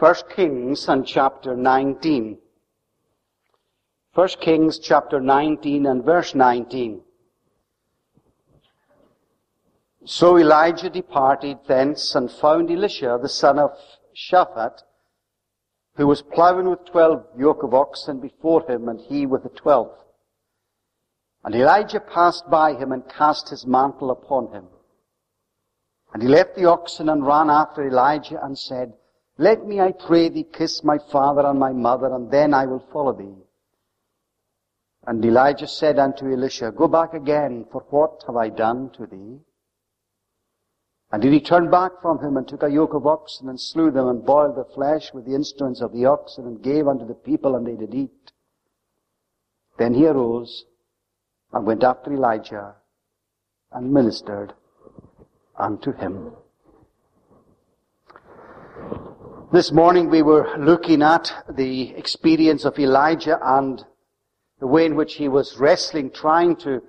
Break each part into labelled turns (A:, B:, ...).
A: 1 Kings and chapter 19. 1 Kings chapter 19 and verse 19. So Elijah departed thence and found Elisha, the son of Shaphat, who was plowing with 12 yoke of oxen before him, and he with the 12th. And Elijah passed by him and cast his mantle upon him. And he left the oxen and ran after Elijah and said, Let me, I pray thee, kiss my father and my mother, and then I will follow thee. And Elijah said unto Elisha, Go back again, for what have I done to thee? And he returned back from him and took a yoke of oxen and slew them and boiled the flesh with the instruments of the oxen and gave unto the people, and they did eat. Then he arose and went after Elijah and ministered unto him. This morning we were looking at the experience of Elijah and the way in which he was wrestling, trying to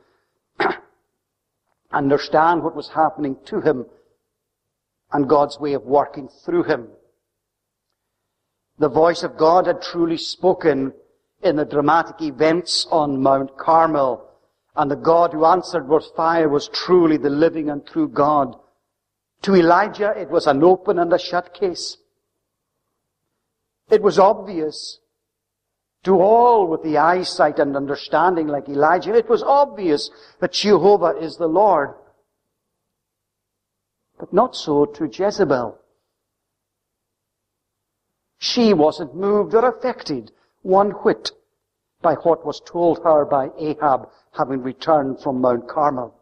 A: understand what was happening to him and God's way of working through him. The voice of God had truly spoken in the dramatic events on Mount Carmel, and the God who answered with fire was truly the living and true God. To Elijah, it was an open and a shut case. It was obvious to all with the eyesight and understanding like Elijah. It was obvious that Jehovah is the Lord. But not so to Jezebel. She wasn't moved or affected one whit by what was told her by Ahab, having returned from Mount Carmel.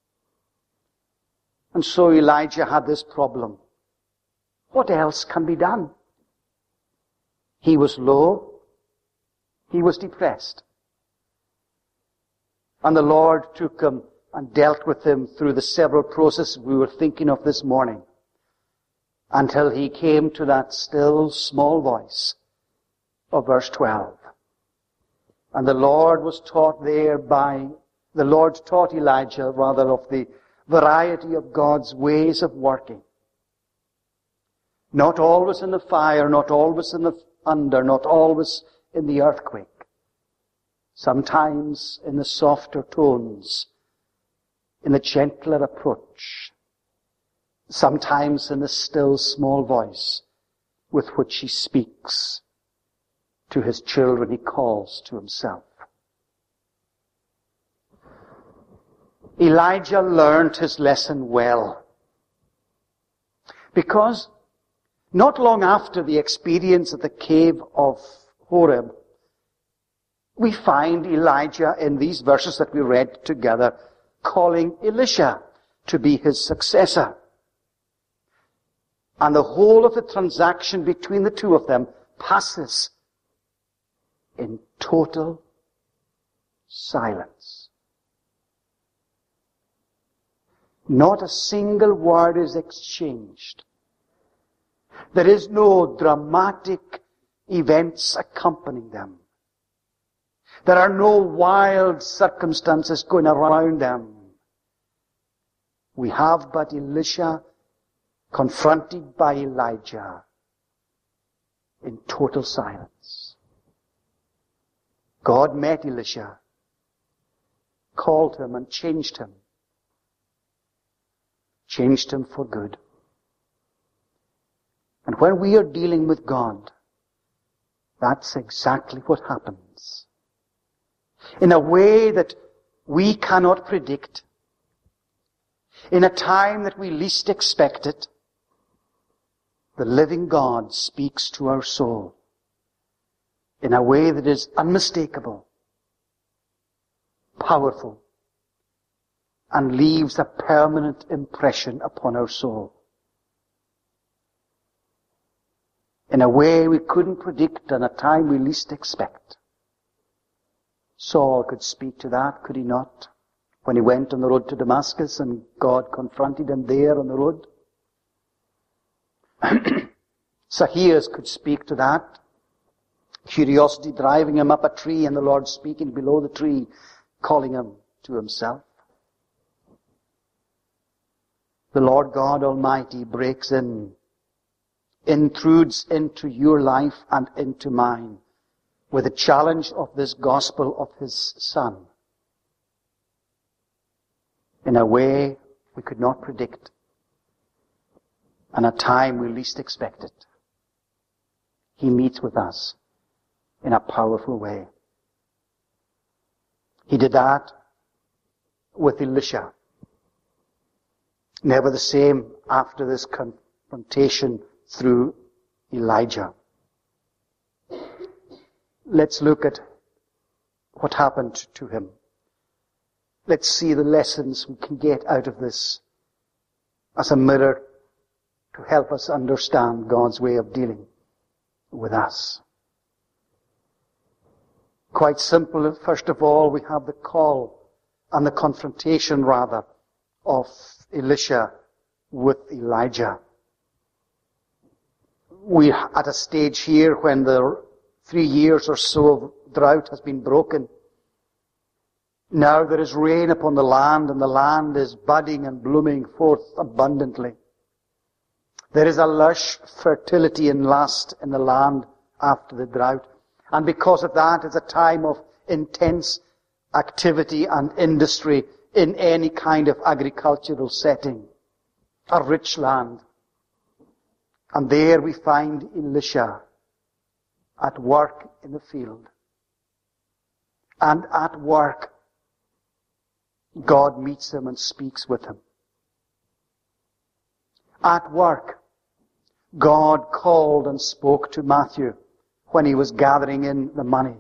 A: And so Elijah had this problem. What else can be done? He was low. He was depressed. And the Lord took him and dealt with him through the several processes we were thinking of this morning, until he came to that still small voice of verse 12. And the Lord taught Elijah of the variety of God's ways of working. Not always in the fire, not always in the thunder, not always in the earthquake. Sometimes in the softer tones, in the gentler approach. Sometimes in the still small voice with which he speaks to his children he calls to himself. Elijah learned his lesson well, because not long after the experience at the cave of Horeb, we find Elijah in these verses that we read together calling Elisha to be his successor. And the whole of the transaction between the two of them passes in total silence. Not a single word is exchanged. There is no dramatic events accompanying them. There are no wild circumstances going around them. We have but Elisha confronted by Elijah in total silence. God met Elisha, called him and changed him. Changed him for good. And when we are dealing with God, that's exactly what happens. In a way that we cannot predict, in a time that we least expect it, the living God speaks to our soul in a way that is unmistakable, powerful, and leaves a permanent impression upon our soul. In a way we couldn't predict and a time we least expect. Saul could speak to that, could he not? When he went on the road to Damascus and God confronted him there on the road. Zacchaeus could speak to that. Curiosity driving him up a tree and the Lord speaking below the tree, calling him to himself. The Lord God Almighty breaks in intrudes into your life and into mine with the challenge of this gospel of his Son in a way we could not predict and a time we least expected. He meets with us in a powerful way. He did that with Elisha. Never the same after this confrontation through Elijah. Let's look at what happened to him. Let's see the lessons we can get out of this as a mirror to help us understand God's way of dealing with us. Quite simple. First of all, we have the call and the confrontation, rather, of Elisha with Elijah. We're at a stage here when the 3 years or so of drought has been broken. Now there is rain upon the land, and the land is budding and blooming forth abundantly. There is a lush fertility and lust in the land after the drought. And because of that, it's a time of intense activity and industry in any kind of agricultural setting. A rich land. And there we find Elisha at work in the field. And at work, God meets him and speaks with him. At work, God called and spoke to Matthew when he was gathering in the money.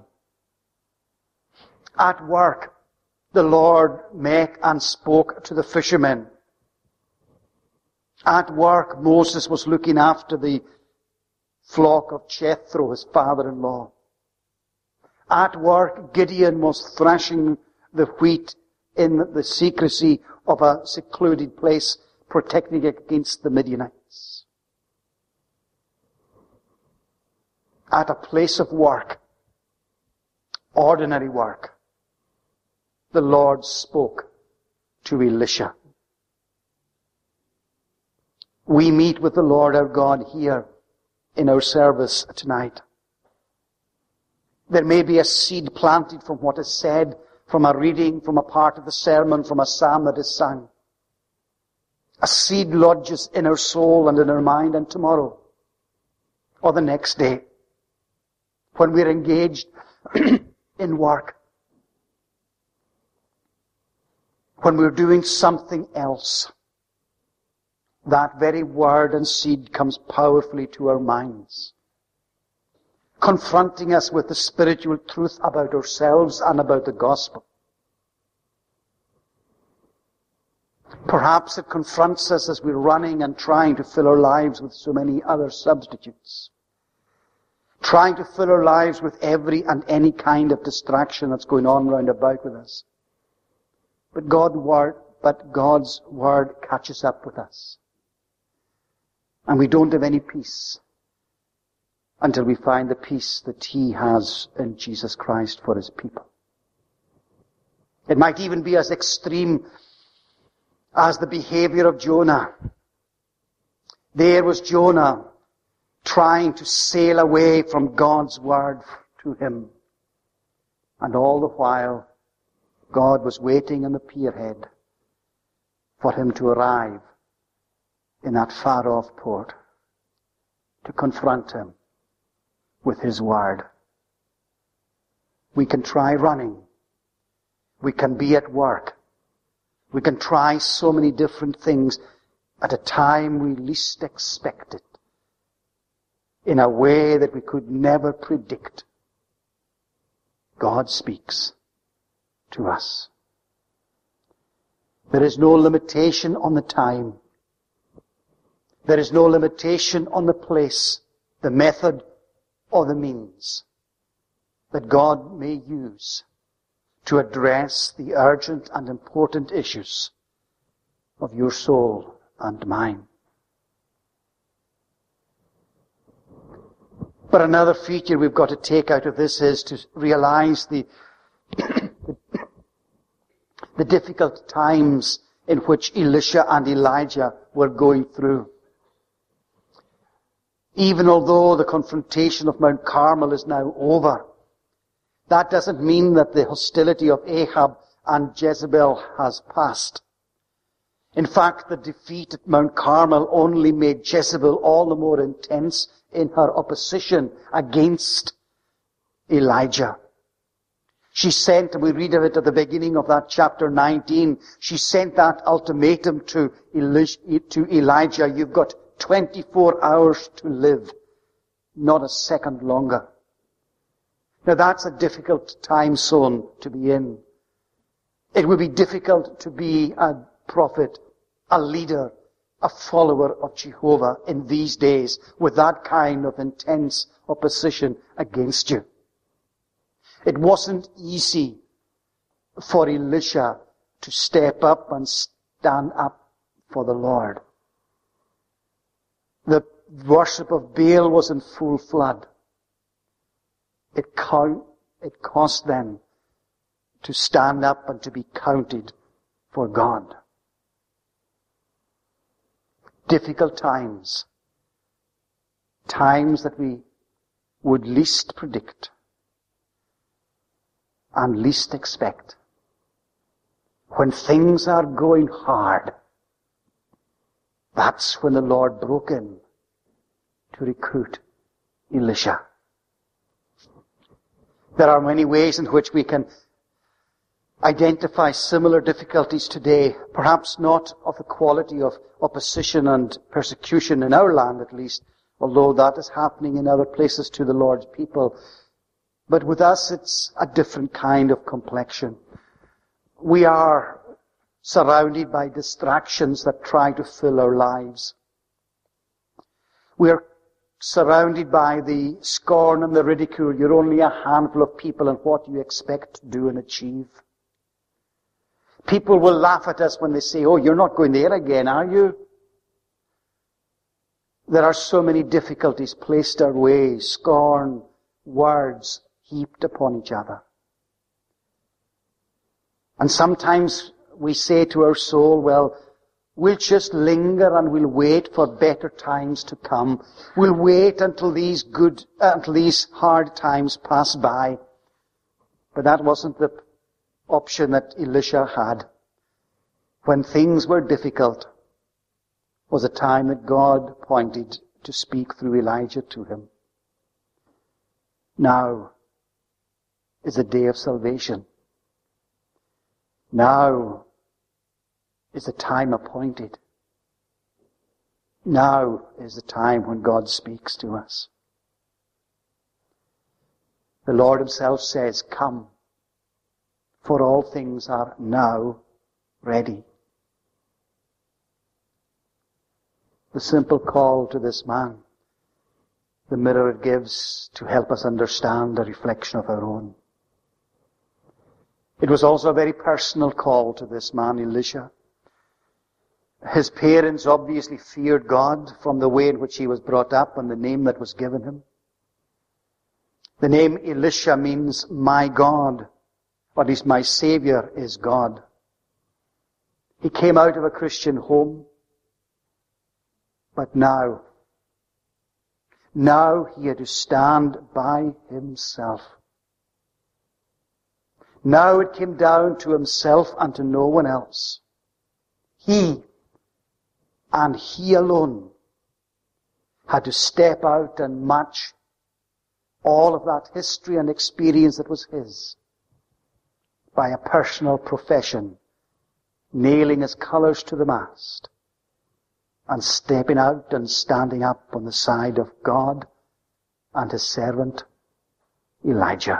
A: At work, the Lord met and spoke to the fishermen. At work, Moses was looking after the flock of Jethro, his father-in-law. At work, Gideon was thrashing the wheat in the secrecy of a secluded place, protecting it against the Midianites. At a place of work, ordinary work, the Lord spoke to Elisha. We meet with the Lord our God here in our service tonight. There may be a seed planted from what is said, from a reading, from a part of the sermon, from a psalm that is sung. A seed lodges in our soul and in our mind, and tomorrow, or the next day, when we're engaged in work, when we're doing something else, that very word and seed comes powerfully to our minds, confronting us with the spiritual truth about ourselves and about the gospel. Perhaps it confronts us as we're running and trying to fill our lives with so many other substitutes, trying to fill our lives with every and any kind of distraction that's going on round about with us. But God's word catches up with us. And we don't have any peace until we find the peace that He has in Jesus Christ for His people. It might even be as extreme as the behavior of Jonah. There was Jonah trying to sail away from God's word to him. And all the while, God was waiting in the pierhead for him to arrive in that far-off port to confront him with His word. We can try running. We can be at work. We can try so many different things at a time we least expect it, in a way that we could never predict. God speaks to us. There is no limitation on the time. There is no limitation on the place, the method, or the means that God may use to address the urgent and important issues of your soul and mine. But another feature we've got to take out of this is to realize the difficult times in which Elisha and Elijah were going through. Even although the confrontation of Mount Carmel is now over, that doesn't mean that the hostility of Ahab and Jezebel has passed. In fact, the defeat at Mount Carmel only made Jezebel all the more intense in her opposition against Elijah. She sent, and we read of it at the beginning of that chapter 19, she sent that ultimatum to Elijah, you've got 24 hours to live, not a second longer. Now that's a difficult time zone to be in. It would be difficult to be a prophet, a leader, a follower of Jehovah in these days with that kind of intense opposition against you. It wasn't easy for Elisha to step up and stand up for the Lord. The worship of Baal was in full flood. It cost them to stand up and to be counted for God. Difficult times. Times that we would least predict and least expect. When things are going hard, that's when the Lord broke in to recruit Elisha. There are many ways in which we can identify similar difficulties today, perhaps not of the quality of opposition and persecution in our land at least, although that is happening in other places to the Lord's people. But with us it's a different kind of complexion. We are surrounded by distractions that try to fill our lives. We are surrounded by the scorn and the ridicule. You're only a handful of people, and what do you expect to do and achieve? People will laugh at us when they say, oh, you're not going there again, are you? There are so many difficulties placed our way, scorn, words heaped upon each other. And sometimes we say to our soul, well, we'll just linger and we'll wait for better times to come. We'll wait until these hard times pass by. But that wasn't the option that Elisha had. When things were difficult, was a time that God appointed to speak through Elijah to him. Now is the day of salvation. Now is the time appointed. Now is the time when God speaks to us. The Lord himself says, come, for all things are now ready. The simple call to this man, the mirror it gives to help us understand a reflection of our own. It was also a very personal call to this man, Elisha. His parents obviously feared God from the way in which he was brought up and the name that was given him. The name Elisha means my God, or at least my Savior is God. He came out of a Christian home, but now he had to stand by himself. Now it came down to himself and to no one else. He, and he alone, had to step out and match all of that history and experience that was his by a personal profession, nailing his colours to the mast and stepping out and standing up on the side of God and his servant Elijah.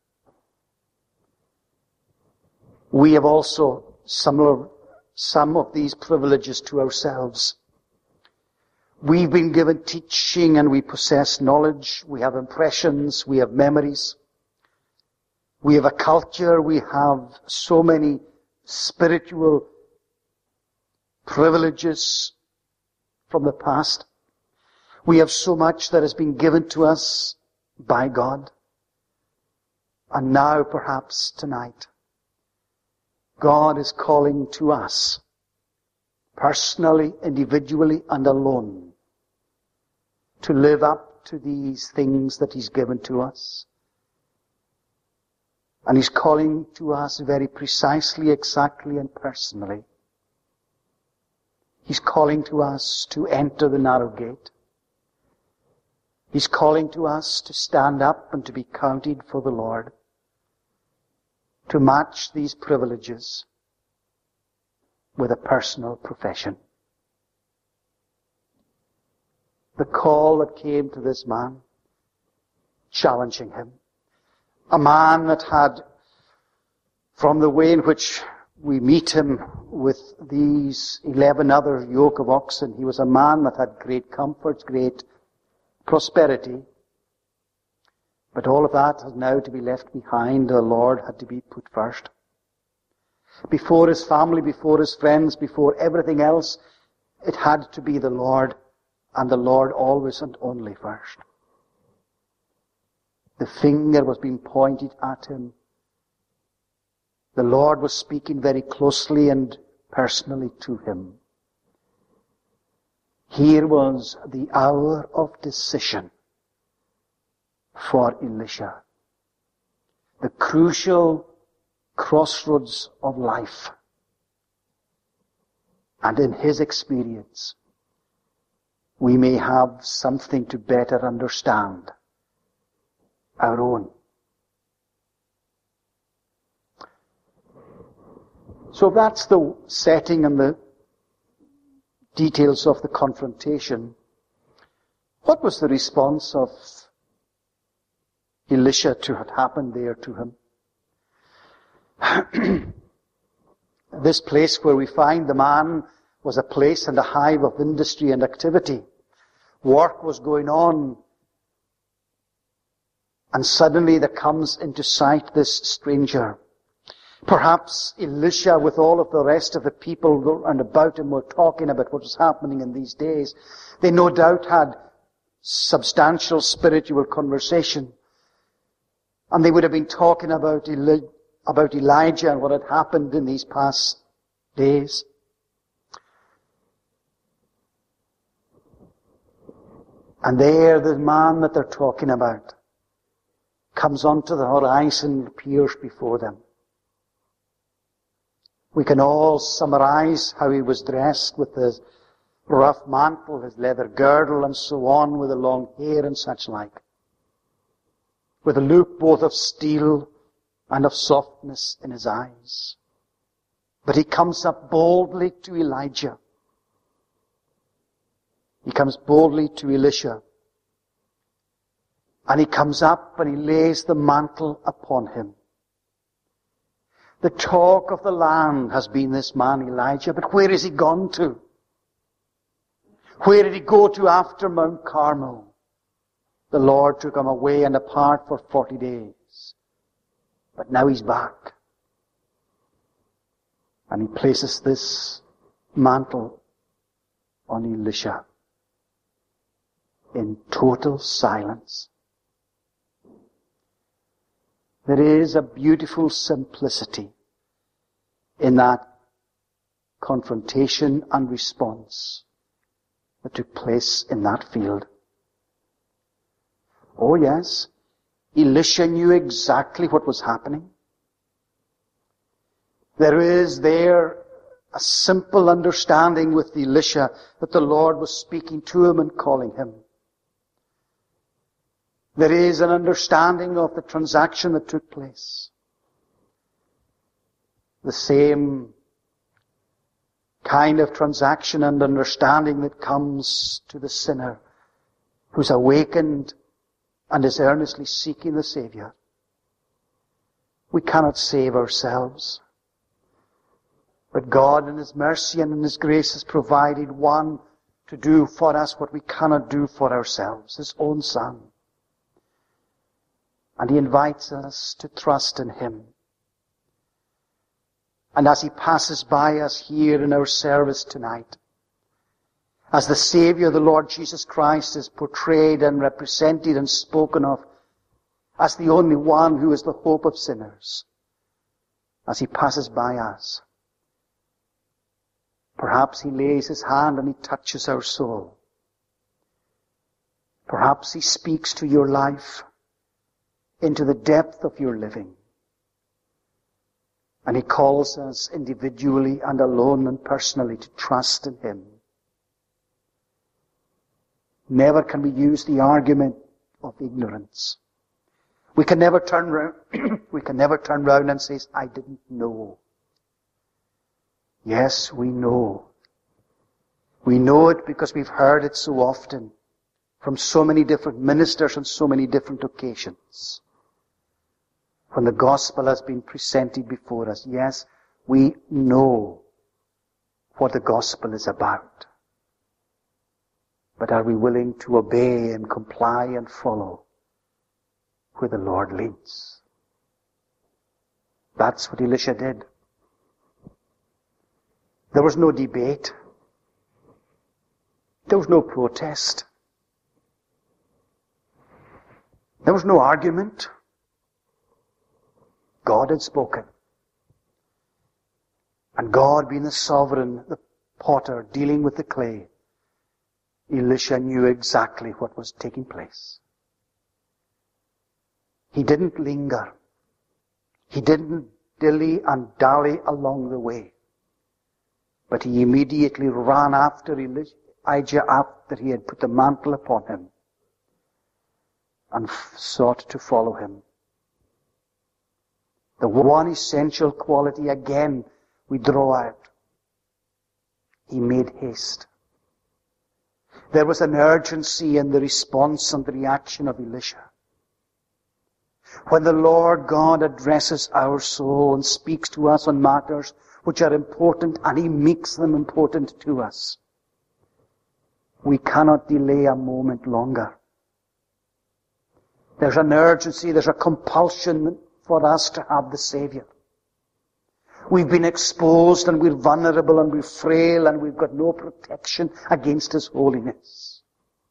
A: We have also some of these privileges to ourselves. We've been given teaching and we possess knowledge. We have impressions. We have memories. We have a culture. We have so many spiritual privileges from the past. We have so much that has been given to us by God. And now, perhaps tonight, God is calling to us, personally, individually, and alone, to live up to these things that He's given to us. And He's calling to us very precisely, exactly, and personally. He's calling to us to enter the narrow gate. He's calling to us to stand up and to be counted for the Lord, to match these privileges with a personal profession. The call that came to this man, challenging him. A man that had, from the way in which we meet him with these 11 other yoke of oxen, he was a man that had great comforts, great prosperity. But all of that has now to be left behind. The Lord had to be put first. Before his family, before his friends, before everything else, it had to be the Lord, and the Lord always and only first. The finger was being pointed at him. The Lord was speaking very closely and personally to him. Here was the hour of decision for Elisha. The crucial crossroads of life. And in his experience, we may have something to better understand our own. So that's the setting and the details of the confrontation. What was the response of Elisha to what happened there to him? This place where we find the man was a place and a hive of industry and activity. Work was going on. And suddenly there comes into sight this stranger. Perhaps Elisha, with all of the rest of the people round about him, were talking about what was happening in these days. They no doubt had substantial spiritual conversation. And they would have been talking about Elijah and what had happened in these past days. And there, the man that they're talking about comes onto the horizon and appears before them. We can all summarize how he was dressed with his rough mantle, his leather girdle, and so on, with the long hair and such like. With a look both of steel and of softness in his eyes. But he comes up boldly to Elijah. He comes boldly to Elisha. And he comes up and he lays the mantle upon him. The talk of the land has been this man Elijah, but where has he gone to? Where did he go to after Mount Carmel? The Lord took him away and apart for 40 days. But now he's back. And he places this mantle on Elisha in total silence. There is a beautiful simplicity in that confrontation and response that took place in that field. Oh yes, Elisha knew exactly what was happening. There is there a simple understanding with Elisha that the Lord was speaking to him and calling him. There is an understanding of the transaction that took place. The same kind of transaction and understanding that comes to the sinner who's awakened and is earnestly seeking the Savior. We cannot save ourselves. But God in His mercy and in His grace has provided one to do for us what we cannot do for ourselves, His own Son. And He invites us to trust in Him. And as He passes by us here in our service tonight, as the Savior, the Lord Jesus Christ, is portrayed and represented and spoken of as the only one who is the hope of sinners, as He passes by us, perhaps He lays His hand and He touches our soul. Perhaps he speaks to your life, into the depth of your living. And he calls us individually and alone and personally to trust in him. Never can we use the argument of ignorance. We can never turn round and say, I didn't know. Yes, we know. We know it because we've heard it so often from so many different ministers on so many different occasions. When the gospel has been presented before us, yes, we know what the gospel is about. But are we willing to obey and comply and follow where the Lord leads? That's what Elisha did. There was no debate. There was no protest. There was no argument. God had spoken. And God, being the sovereign, the potter, dealing with the clay, Elisha knew exactly what was taking place. He didn't linger. He didn't dilly and dally along the way. But he immediately ran after Elijah after he had put the mantle upon him and sought to follow him. The one essential quality again we draw out. He made haste. There was an urgency in the response and the reaction of Elisha. When the Lord God addresses our soul and speaks to us on matters which are important, and he makes them important to us, we cannot delay a moment longer. There's an urgency, there's a compulsion for us to have the Savior. We've been exposed and we're vulnerable and we're frail and we've got no protection against his holiness.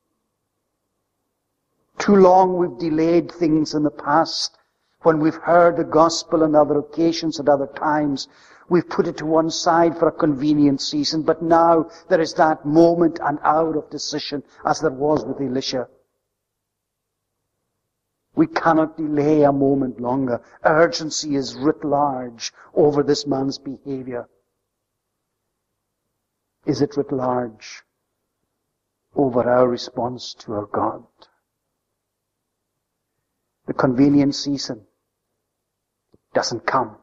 A: Too long we've delayed things in the past. When we've heard the gospel on other occasions at other times, we've put it to one side for a convenient season. But now there is that moment and hour of decision as there was with Elisha. We cannot delay a moment longer. Urgency is writ large over this man's behavior. Is it writ large over our response to our God? The convenient season doesn't come.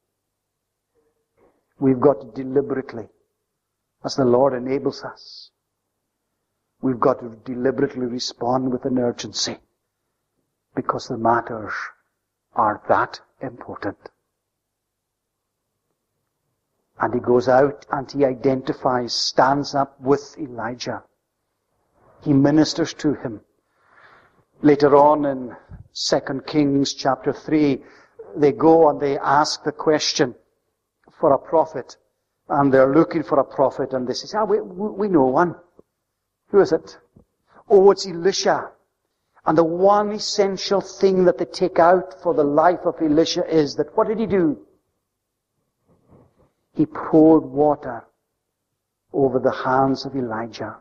A: We've got to deliberately, as the Lord enables us, we've got to deliberately respond with an urgency. Because the matters are that important. And he goes out and he identifies, stands up with Elijah. He ministers to him. Later on in 2 Kings chapter 3, they go and they ask the question for a prophet. And they're looking for a prophet and they say, we know one. Who is it? Oh, it's Elisha. And the one essential thing that they take out for the life of Elisha is that what did he do? He poured water over the hands of Elijah.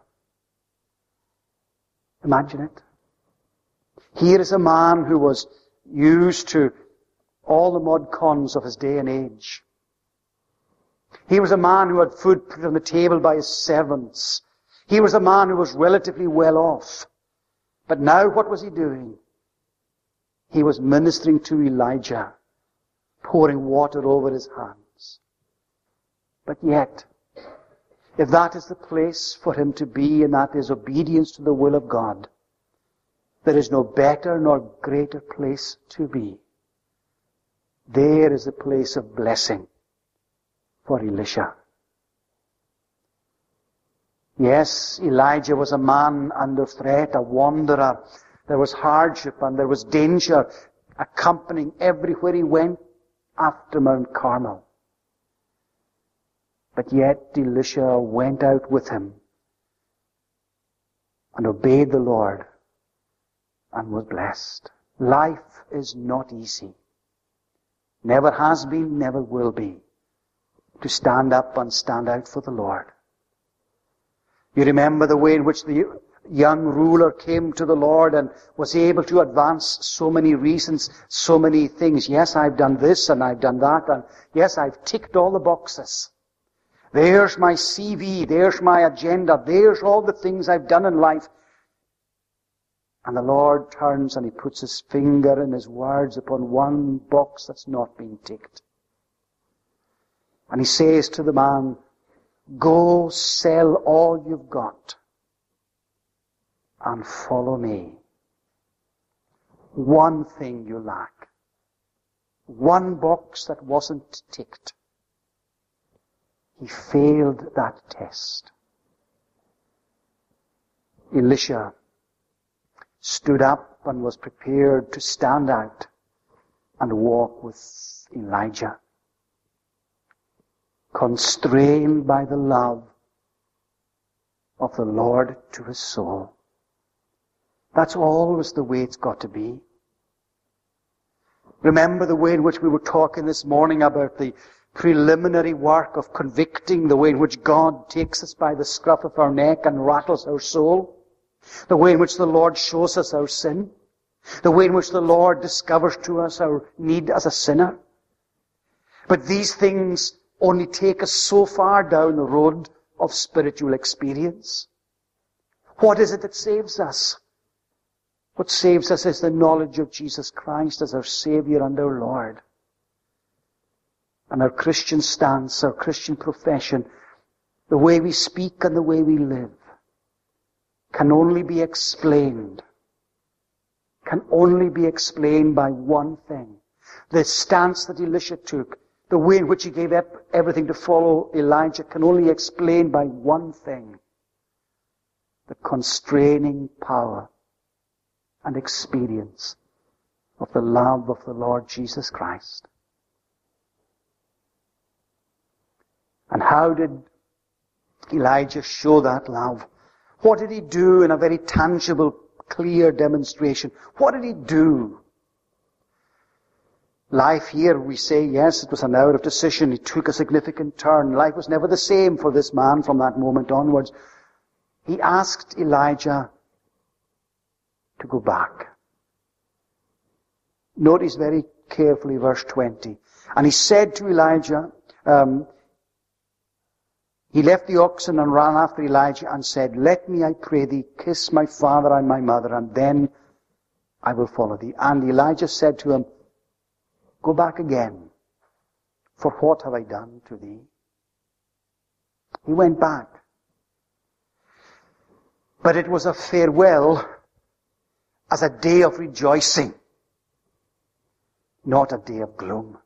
A: Imagine it. Here is a man who was used to all the mud cons of his day and age. He was a man who had food put on the table by his servants. He was a man who was relatively well off. But now what was he doing? He was ministering to Elijah, pouring water over his hands. But yet, if that is the place for him to be, and that is obedience to the will of God, there is no better nor greater place to be. There is a place of blessing for Elisha. Yes, Elijah was a man under threat, a wanderer. There was hardship and there was danger accompanying everywhere he went after Mount Carmel. But yet Elisha went out with him and obeyed the Lord and was blessed. Life is not easy. Never has been, never will be, to stand up and stand out for the Lord. You remember the way in which young ruler came to the Lord and was able to advance so many reasons, so many things. Yes, I've done this and I've done that, and yes, I've ticked all the boxes. There's my CV, there's my agenda, there's all the things I've done in life. And the Lord turns and He puts His finger and His words upon one box that's not been ticked. And He says to the man, go sell all you've got and follow me. One thing you lack. One box that wasn't ticked. He failed that test. Elisha stood up and was prepared to stand out and walk with Elijah, constrained by the love of the Lord to his soul. That's always the way it's got to be. Remember the way in which we were talking this morning about the preliminary work of convicting, the way in which God takes us by the scruff of our neck and rattles our soul, the way in which the Lord shows us our sin, the way in which the Lord discovers to us our need as a sinner. But these things only take us so far down the road of spiritual experience. What is it that saves us? What saves us is the knowledge of Jesus Christ as our Savior and our Lord. And our Christian stance, our Christian profession, the way we speak and the way we live, can only be explained by one thing. The stance that Elisha took, the way in which he gave up everything to follow Elijah, can only be explained by one thing: the constraining power and experience of the love of the Lord Jesus Christ. And how did Elijah show that love? What did he do in a very tangible, clear demonstration? What did he do? Life here, we say, yes, it was an hour of decision. He took a significant turn. Life was never the same for this man from that moment onwards. He asked Elijah to go back. Notice very carefully verse 20. And he said to Elijah, he left the oxen and ran after Elijah and said, let me, I pray thee, kiss my father and my mother, and then I will follow thee. And Elijah said to him, go back again, for what have I done to thee? He went back. But it was a farewell as a day of rejoicing, not a day of gloom.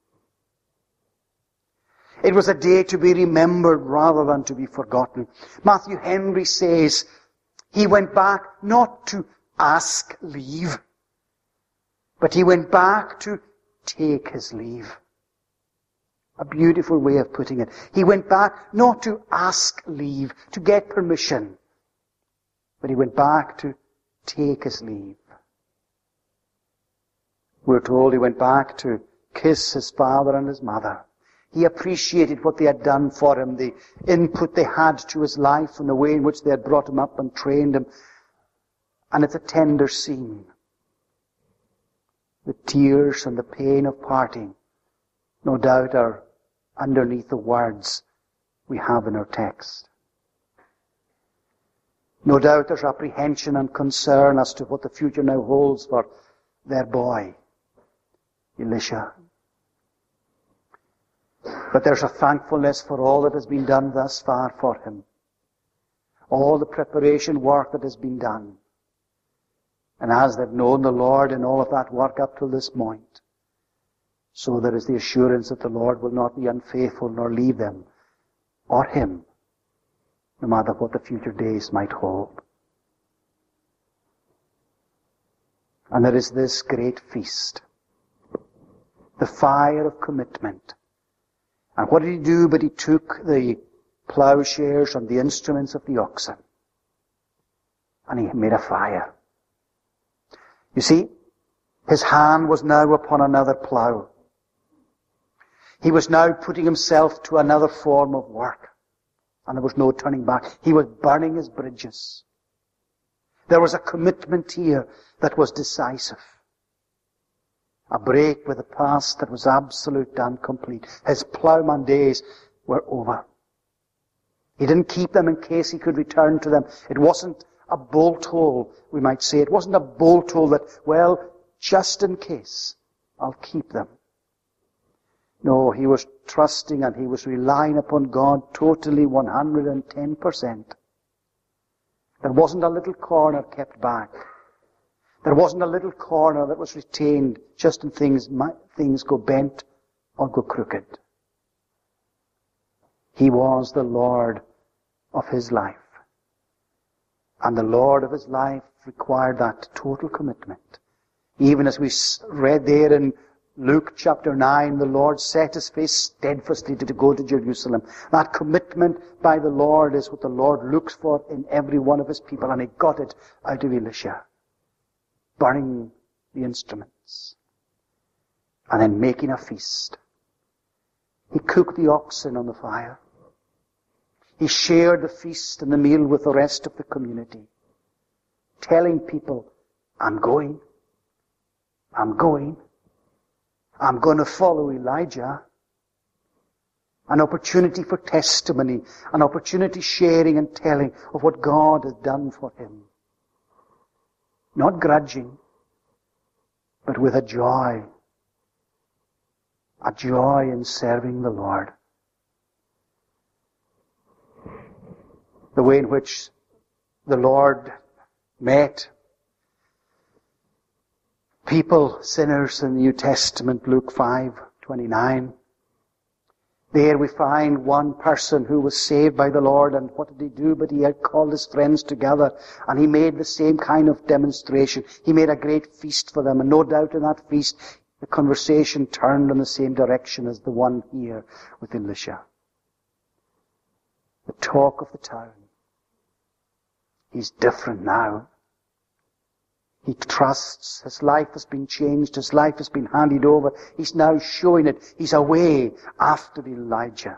A: It was a day to be remembered rather than to be forgotten. Matthew Henry says he went back not to ask leave, but he went back to take his leave. A beautiful way of putting it. He went back not to ask leave, to get permission, but he went back to take his leave. We're told he went back to kiss his father and his mother. He appreciated what they had done for him, the input they had to his life and the way in which they had brought him up and trained him. And it's a tender scene. The tears and the pain of parting, no doubt, are underneath the words we have in our text. No doubt there's apprehension and concern as to what the future now holds for their boy, Elisha. But there's a thankfulness for all that has been done thus far for him. All the preparation work that has been done. And as they've known the Lord in all of that work up till this point, so there is the assurance that the Lord will not be unfaithful nor leave them or him, no matter what the future days might hold. And there is this great feast, the fire of commitment. And what did he do but he took the plowshares and the instruments of the oxen and he made a fire. You see, his hand was now upon another plow. He was now putting himself to another form of work. And there was no turning back. He was burning his bridges. There was a commitment here that was decisive. A break with the past that was absolute and complete. His plowman days were over. He didn't keep them in case he could return to them. It wasn't a bolt hole, we might say. It wasn't a bolt hole that, well, just in case, I'll keep them. No, he was trusting and he was relying upon God totally 110%. There wasn't a little corner kept back. There wasn't a little corner that was retained just in things go bent or go crooked. He was the Lord of his life. And the Lord of his life required that total commitment. Even as we read there in Luke chapter 9, the Lord set his face steadfastly to go to Jerusalem. That commitment by the Lord is what the Lord looks for in every one of his people, and he got it out of Elisha. Burning the instruments. And then making a feast. He cooked the oxen on the fire. He shared the feast and the meal with the rest of the community. Telling people, I'm going. I'm going to follow Elijah. An opportunity for testimony, an opportunity sharing and telling of what God has done for him. Not grudging, but with a joy in serving the Lord. The way in which the Lord met people, sinners in the New Testament, Luke 5:29. There we find one person who was saved by the Lord, and what did he do? But he had called his friends together, and he made the same kind of demonstration. He made a great feast for them, and no doubt in that feast, the conversation turned in the same direction as the one here with Elisha. The talk of the town. He's different now. He trusts. His life has been changed. His life has been handed over. He's now showing it. He's away after Elijah.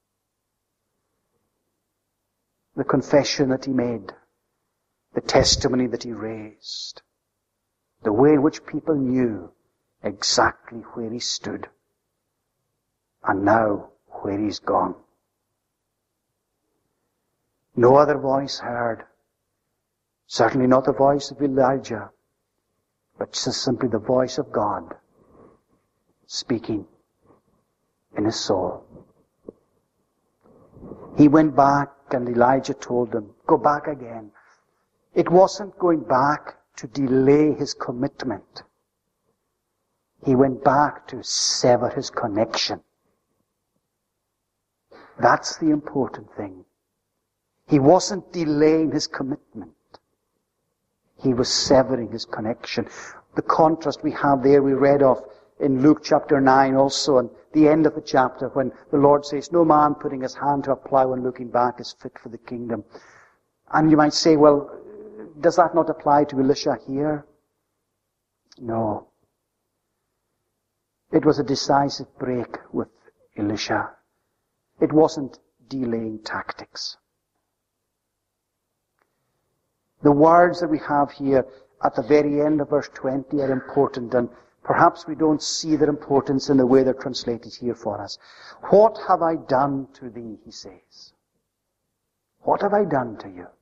A: The confession that he made. The testimony that he raised. The way in which people knew exactly where he stood. And now where he's gone. No other voice heard. Certainly not the voice of Elijah, but just simply the voice of God speaking in his soul. He went back and Elijah told him, go back again. It wasn't going back to delay his commitment. He went back to sever his connection. That's the important thing. He wasn't delaying his commitment. He was severing his connection. The contrast we have there, we read of in Luke chapter 9 also, and the end of the chapter, when the Lord says, no man putting his hand to a plough and looking back is fit for the kingdom. And you might say, well, does that not apply to Elisha here? No. It was a decisive break with Elisha. It wasn't delaying tactics. The words that we have here at the very end of verse 20 are important, and perhaps we don't see their importance in the way they're translated here for us. What have I done to thee, he says. What have I done to you?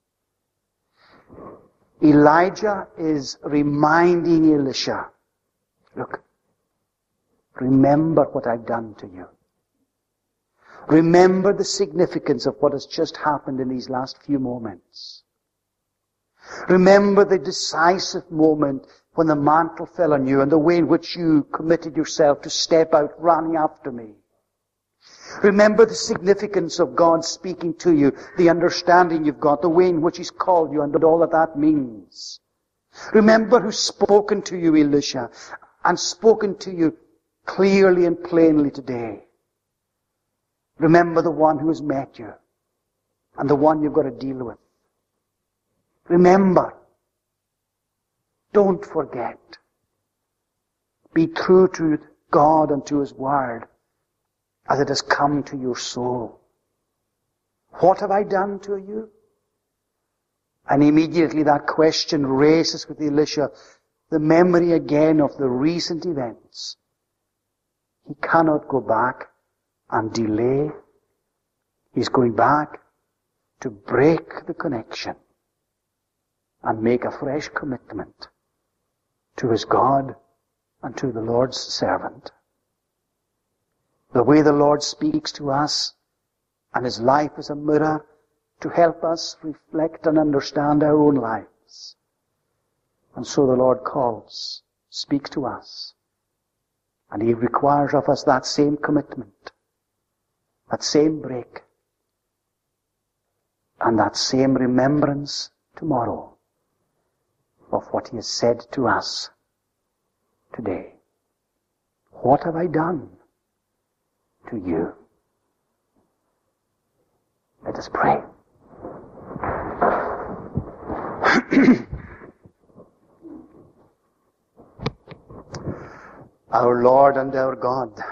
A: Elijah is reminding Elisha, look, remember what I've done to you. Remember the significance of what has just happened in these last few moments. Remember the decisive moment when the mantle fell on you and the way in which you committed yourself to step out running after me. Remember the significance of God speaking to you, the understanding you've got, the way in which He's called you and all that that means. Remember who's spoken to you, Elisha, and spoken to you clearly and plainly today. Remember the one who has met you and the one you've got to deal with. Remember. Don't forget. Be true to God and to His Word as it has come to your soul. What have I done to you? And immediately that question races with Elisha the memory again of the recent events. He cannot go back and delay. He's going back to break the connection and make a fresh commitment to his God and to the Lord's servant. The way the Lord speaks to us, and his life is a mirror to help us reflect and understand our own lives. And so the Lord calls, speaks to us, and he requires of us that same commitment, that same break, and that same remembrance tomorrow of what he has said to us today. What have I done to you? Let us pray. Our Lord and our God,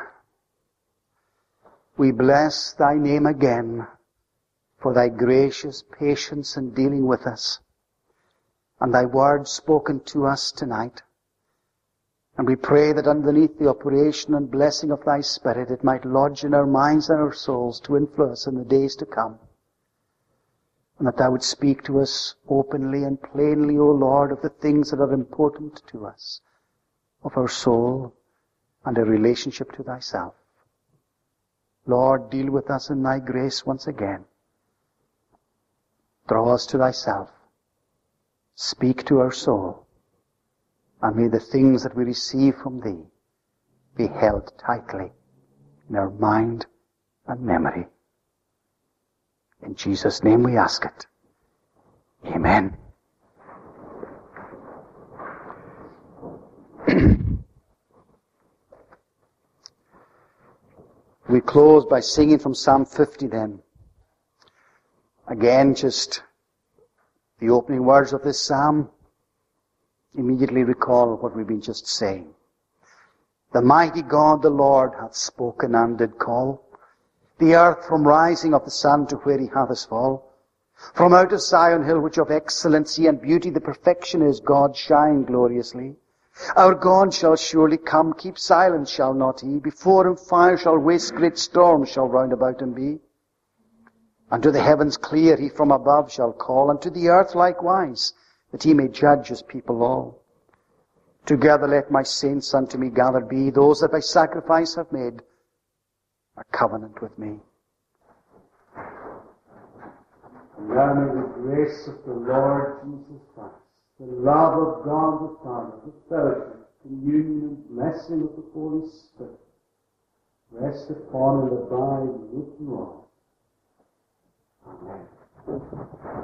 A: we bless thy name again for thy gracious patience in dealing with us and thy word spoken to us tonight. And we pray that underneath the operation and blessing of thy Spirit, it might lodge in our minds and our souls to influence in the days to come. And that thou would speak to us openly and plainly, O Lord, of the things that are important to us, of our soul and our relationship to thyself. Lord, deal with us in thy grace once again. Draw us to thyself. Speak to our soul. And may the things that we receive from thee be held tightly in our mind and memory. In Jesus' name we ask it. Amen. We close by singing from Psalm 50 then. Again, just the opening words of this psalm immediately recall what we've been just saying. The mighty God, the Lord, hath spoken and did call the earth from rising of the sun to where he hath his fall. From out of Zion hill, which of excellency and beauty the perfection is, God shine gloriously. Our God shall surely come, keep silence shall not he. Before him fire shall waste, great storms shall round about him be. Unto the heavens clear he from above shall call, and to the earth likewise, that he may judge his people all. Together let my saints unto me gathered be, those that by sacrifice have made a covenant with me. And now may the grace of the Lord Jesus Christ, the love of God the Father, the fellowship, communion, and blessing of the Holy Spirit rest upon and abide with you all. Amen.